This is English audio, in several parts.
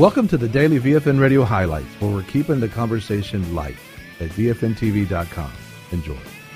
Welcome to the Daily VFN Radio Highlights, where we're keeping the conversation light at VFNTV.com. Enjoy.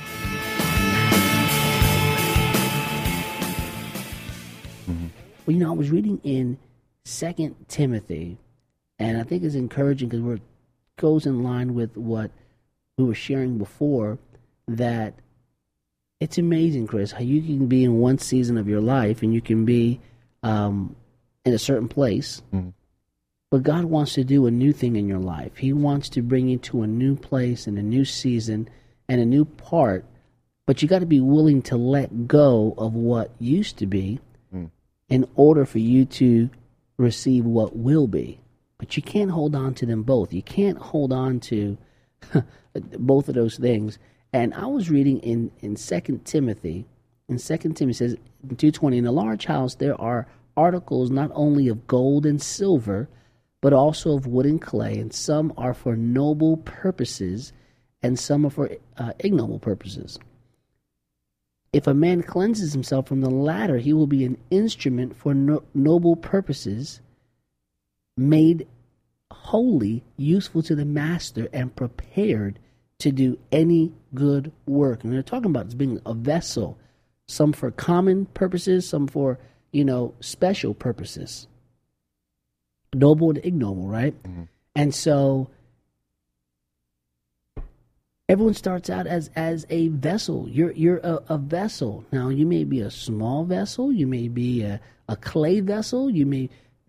Well, I was reading in 2 Timothy, and I think it's encouraging because it goes in line with what we were sharing before, that it's amazing, Chris, how you can be in one season of your life and you can be in a certain place, but God wants to do a new thing in your life. He wants to bring you to a new place and a new season and a new part, but you got to be willing to let go of what used to be in order for you to receive what will be. But you can't hold on to them both. You can't hold on to both of those things. And I was reading in 2 Timothy. In 2 Timothy it says, in 2:20, in a large house there are articles not only of gold and silver, but also of wood and clay, and some are for noble purposes, and some are for ignoble purposes. If a man cleanses himself from the latter, he will be an instrument for noble purposes, made holy, useful to the master, and prepared to do any good work. And they're talking about it being a vessel, some for common purposes, some for, special purposes. Noble and ignoble, right? Mm-hmm. And so everyone starts out as a vessel. You're a vessel. Now, you may be a small vessel. You may be a clay vessel. You may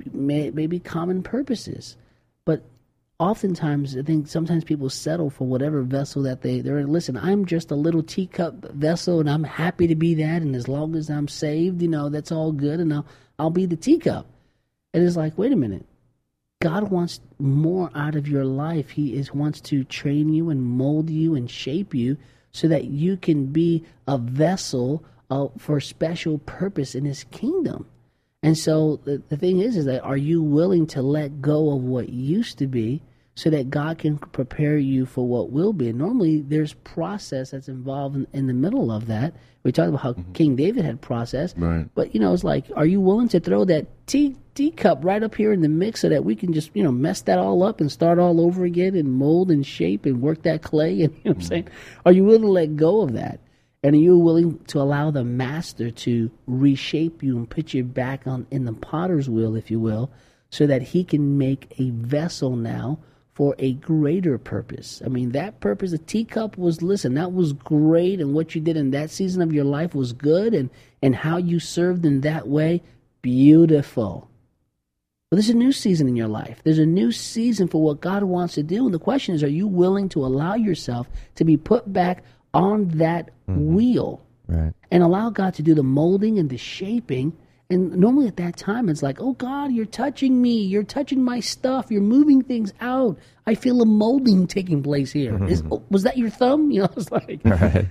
be common purposes. But oftentimes, I think sometimes people settle for whatever vessel that they're in. Listen, I'm just a little teacup vessel, and I'm happy to be that. And as long as I'm saved, that's all good, and I'll be the teacup. And it's like, wait a minute. God wants more out of your life. He wants to train you and mold you and shape you so that you can be a vessel for special purpose in His kingdom. And so the thing is that are you willing to let go of what used to be so that God can prepare you for what will be? And normally there's process that's involved in the middle of that. We talked about how King David had process. Right. But, it's like, are you willing to throw that teacup right up here in the mix so that we can just, mess that all up and start all over again and mold and shape and work that clay? And what I'm saying? Are you willing to let go of that? And are you willing to allow the master to reshape you and put you back in the potter's wheel, if you will, so that he can make a vessel now for a greater purpose? I mean, that purpose, the teacup that was great, and what you did in that season of your life was good, and how you served in that way, beautiful. But there's a new season in your life. There's a new season for what God wants to do, and the question is, are you willing to allow yourself to be put back on that wheel, right, and allow God to do the molding and the shaping? And normally at that time, it's like, oh, God, you're touching me. You're touching my stuff. You're moving things out. I feel a molding taking place here. Was that your thumb? It's like, right.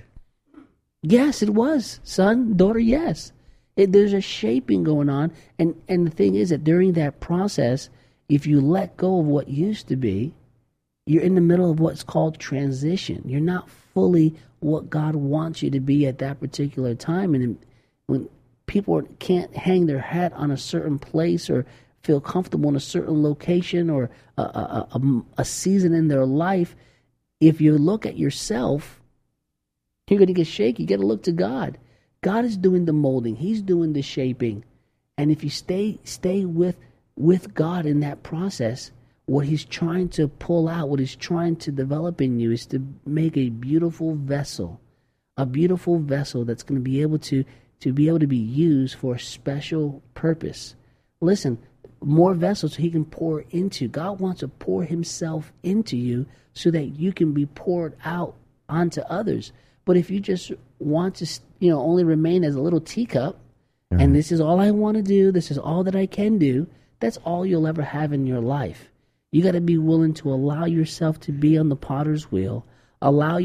Yes, it was, son, daughter, yes. There's a shaping going on. And the thing is that during that process, if you let go of what used to be, you're in the middle of what's called transition. You're not fully what God wants you to be at that particular time. And when people can't hang their hat on a certain place or feel comfortable in a certain location or a season in their life, if you look at yourself, you're going to get shaky. You got to look to God. God is doing the molding. He's doing the shaping. And if you stay with God in that process, what He's trying to pull out, what He's trying to develop in you is to make a beautiful vessel that's going to be able to be used for a special purpose. Listen, more vessels He can pour into. God wants to pour Himself into you so that you can be poured out onto others. But if you just want to, only remain as a little teacup, and this is all I want to do, this is all that I can do, that's all you'll ever have in your life. You got to be willing to allow yourself to be on the potter's wheel, allow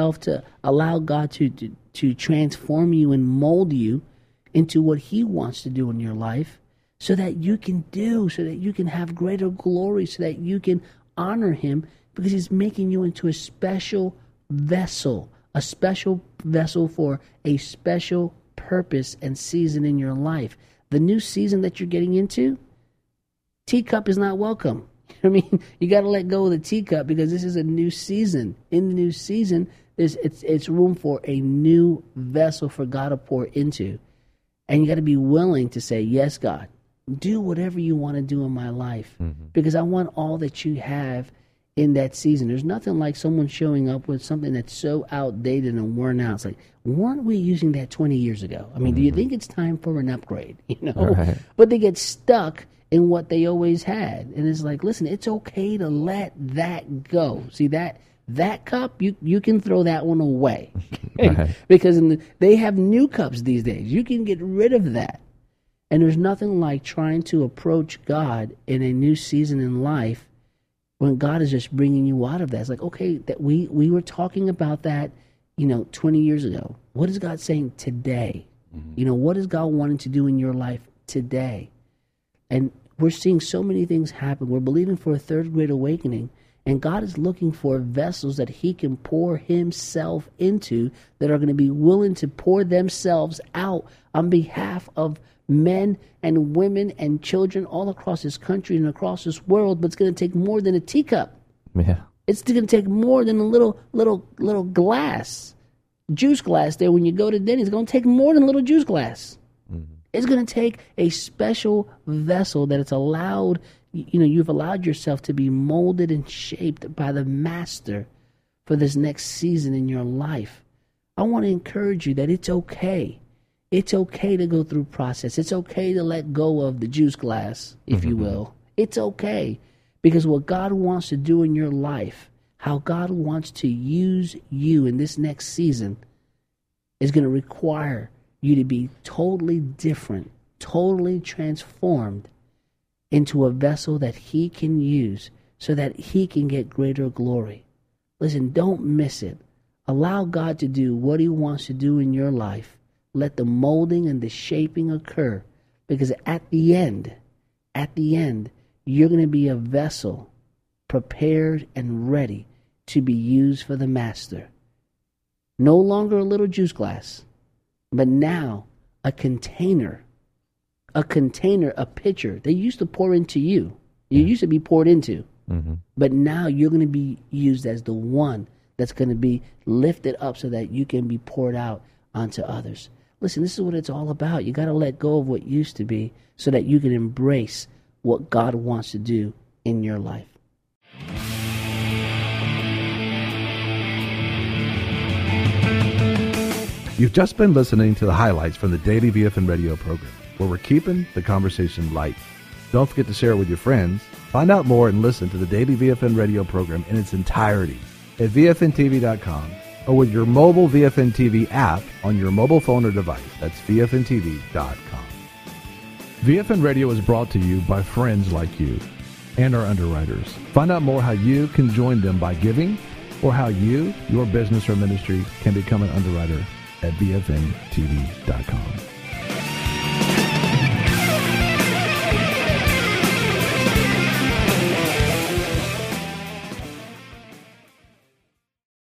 God to transform you and mold you into what He wants to do in your life so that you can have greater glory, so that you can honor Him, because He's making you into a special vessel for a special purpose and season in your life. The new season that you're getting into, teacup is not welcome. I mean, you got to let go of the teacup because this is a new season. In the new season, it's room for a new vessel for God to pour into. And you got to be willing to say, yes, God, do whatever you want to do in my life because I want all that you have in that season. There's nothing like someone showing up with something that's so outdated and worn out. It's like, weren't we using that 20 years ago? I mean, do you think it's time for an upgrade? You know, Right. But they get stuck in what they always had. And it's like, listen, it's okay to let that go. See, that cup, you can throw that one away. Right. Because they have new cups these days. You can get rid of that. And there's nothing like trying to approach God in a new season in life when God is just bringing you out of that. It's like, okay, that we were talking about that, 20 years ago. What is God saying today? What is God wanting to do in your life today? And we're seeing so many things happen. We're believing for a third great awakening. And God is looking for vessels that he can pour himself into that are going to be willing to pour themselves out on behalf of men and women and children all across this country and across this world. But it's going to take more than a teacup. Yeah. It's going to take more than a little glass, juice glass there when you go to Denny's. It's going to take more than a little juice glass. It's going to take a special vessel that it's allowed, you've allowed yourself to be molded and shaped by the master for this next season in your life. I want to encourage you that it's okay. It's okay to go through process. It's okay to let go of the juice glass, if you will. It's okay because what God wants to do in your life, how God wants to use you in this next season is going to require you to be totally different, totally transformed into a vessel that he can use so that he can get greater glory. Listen, don't miss it. Allow God to do what he wants to do in your life. Let the molding and the shaping occur because at the end, you're going to be a vessel prepared and ready to be used for the master. No longer a little juice glass, but now a container, a pitcher. They used to pour into you. You used to be poured into. But now you're going to be used as the one that's going to be lifted up so that you can be poured out onto others. Listen, this is what it's all about. You got to let go of what used to be so that you can embrace what God wants to do in your life. You've just been listening to the highlights from the Daily VFN radio program, where we're keeping the conversation light. Don't forget to share it with your friends. Find out more and listen to the Daily VFN radio program in its entirety at VFNTV.com or with your mobile VFN TV app on your mobile phone or device. That's VFNTV.com. VFN Radio is brought to you by friends like you and our underwriters. Find out more how you can join them by giving or how you, your business or ministry, can become an underwriter at VFNTV.com.